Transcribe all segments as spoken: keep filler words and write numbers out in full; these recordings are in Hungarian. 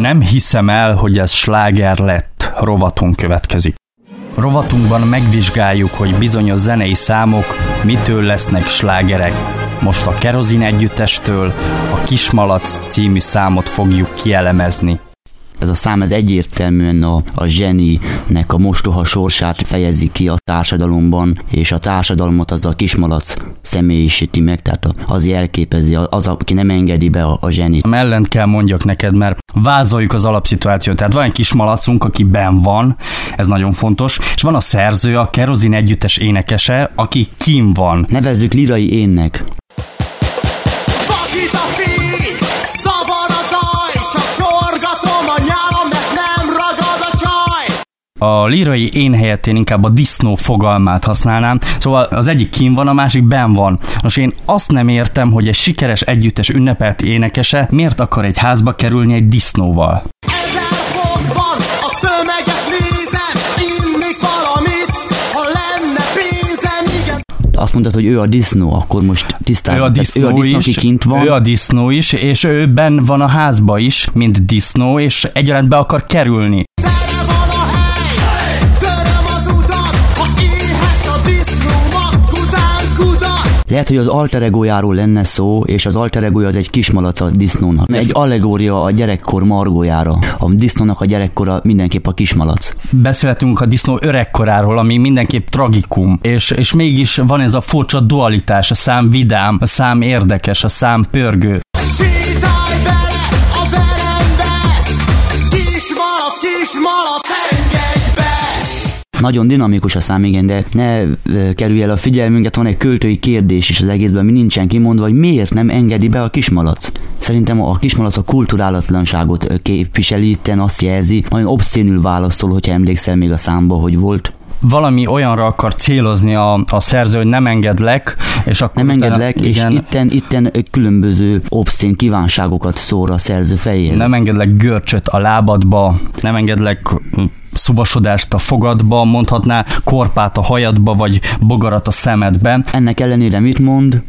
Nem hiszem el, hogy ez sláger lett. Rovatunk következik. Rovatunkban megvizsgáljuk, hogy bizonyos zenei számok mitől lesznek slágerek. Most a Kerozin együttestől a Kismalac című számot fogjuk kielemezni. Ez a szám ez egyértelműen a, a zseninek a mostoha sorsát fejezi ki a társadalomban, és a társadalmat az a Kismalac személyisíti meg, tehát az jelképezi, az, aki nem engedi be a, a zsenit. Ellent kell mondjak neked, mert vázoljuk az alapszituációt. Tehát van egy Kismalacunk, aki benn van, ez nagyon fontos, és van a szerző, a Kerozin együttes énekese, aki kim van. Nevezzük lirai énnek. A lírai én helyett én inkább a disznó fogalmát használnám, szóval az egyik kín van, a másik benn van. Most én azt nem értem, hogy egy sikeres együttes ünnepelt énekese miért akar egy házba kerülni egy disznóval. Ezer fok van, a tömeget nézem, innék valamit, ha lenne pénzem, igen. Azt mondtad, hogy ő a disznó, akkor most tisztázunk. Ő a disznó, ő a disznó, is, aki kint van. Ő a disznó is, és ő benn van a házba is, mint disznó, és egyaránt be akar kerülni. Lehet, hogy az alter egójáról lenne szó, és az alter egója az egy kismalac a disznónak. Egy allegória a gyerekkor margójára. A disznónak a gyerekkora mindenképp a kismalac. Beszélhetünk a disznó öregkoráról, ami mindenképp tragikum, és, és mégis van ez a furcsa dualitás, a szám vidám, a szám érdekes, a szám pörgő. Sétálj bele az erembe, kismalac, kismalac, engedj be! Nagyon dinamikus a szám, igen, de ne kerülj el a figyelmünket, van egy költői kérdés is az egészben, mi nincsen kimondva, hogy miért nem engedi be a kismalac. Szerintem a kismalac a kulturálatlanságot képviseli, itten azt jelzi, nagyon obszcénül válaszol, hogyha emlékszel még a számba, hogy volt. Valami olyanra akar célozni a, a szerző, hogy nem engedlek, és akkor nem engedlek, utána, és igen, itten, itten különböző obszcén kívánságokat szór a szerző fejéhez. Nem engedlek görcsöt a lábadba, nem engedlek szubasodást a fogadba, mondhatná korpát a hajadba, vagy bogarat a szemedbe. Ennek ellenére mit mond?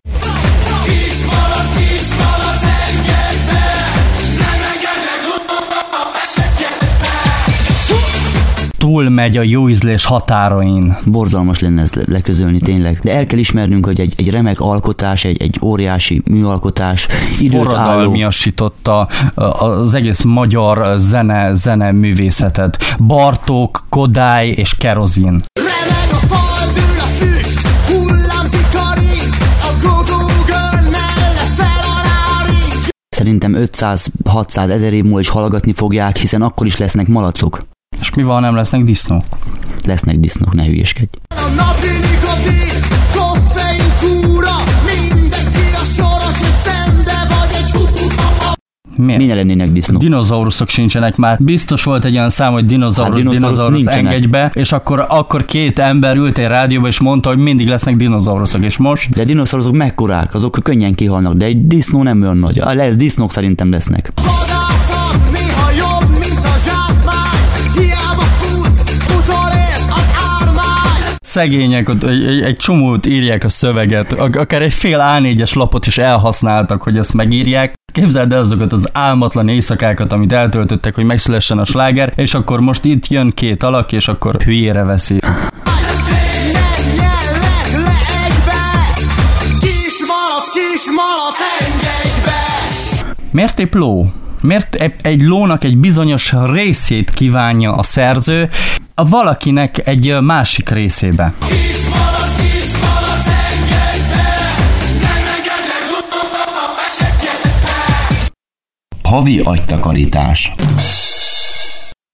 Túlmegy a jó ízlés határain. Borzalmas lenne ez leközölni tényleg. De el kell ismernünk, hogy egy, egy remek alkotás, egy, egy óriási műalkotás, időt álló... Forradalmiasította az egész magyar zene, zene művészetet. Bartók, Kodály és Kerozin. Remeg a fal, dől a füst, hullámzik a ring, a Google melle fel a ring. Szerintem ötszáz-hatszáz ezer év múlva is hallgatni fogják, hiszen akkor is lesznek malacok. És mi van, nem lesznek disznók? Lesznek disznók, ne hülyeskedj. A napi nikotin, koffein kúra, mindenki a soros, egy szende vagy egy hutuha. Miért? Mi ne lennének disznók? Dinoszauruszok sincsenek már. Biztos volt egy olyan szám, hogy dinoszaurusz, hát dinoszaurusz engedj be, és akkor, akkor két ember ült egy rádióba, és mondta, hogy mindig lesznek dinoszauruszok, és most? De dinoszauruszok mekkorák, azok könnyen kihalnak, de egy disznó nem olyan nagy. Lesz, disznók szerintem lesznek. Vadászom, néha jobb, mint a zsákmány, hiába futsz, utolért az ármány. Szegények, ott egy, egy, egy csomót írják a szöveget, akár egy fél á négyes lapot is elhasználtak, hogy ezt megírják. Képzeld el azokat az álmatlan éjszakákat, amit eltöltöttek, hogy megszülessen a sláger, és akkor most itt jön két alak, és akkor hülyére veszi. Nem nyellek le egybe, kismalac, kismalac, engedj be! Miért épp ló? Miért egy lónak egy bizonyos részét kívánja a szerző a valakinek egy másik részébe? Kismalac, kismalac, engedj be! Nem engedlek, Havi agytakarítás.